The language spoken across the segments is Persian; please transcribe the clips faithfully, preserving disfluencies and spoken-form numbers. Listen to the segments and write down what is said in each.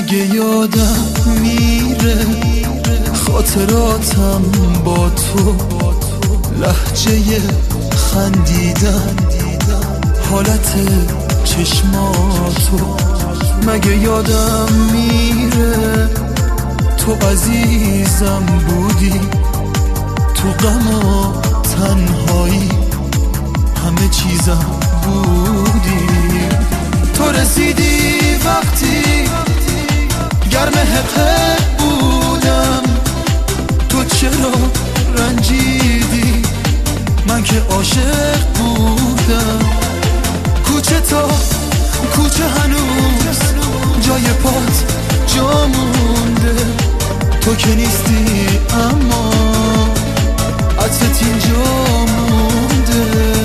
مگه یادم میره خاطراتم با تو، لهجه خندیدن، حالت چشماتو. مگه یادم میره تو عزیزم بودی، تو غم و تنهایی همه چیزم بودی. تو رسیدی وقتی گرم حقه بودم، تو چرا رنجیدی من که عاشق بودم. کوچه تا کوچه هنوز جای پات جا مونده، تو که نیستی اما عطرت اینجا مونده.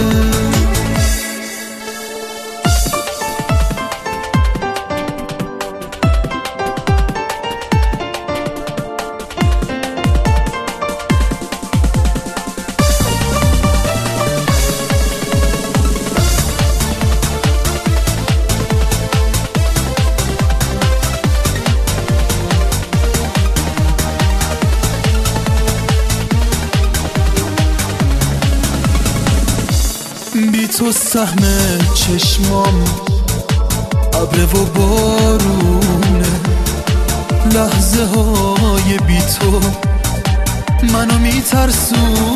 بی تو سهم چشمام ابر و بارونه، لحظه های بی تو منو میترسونه.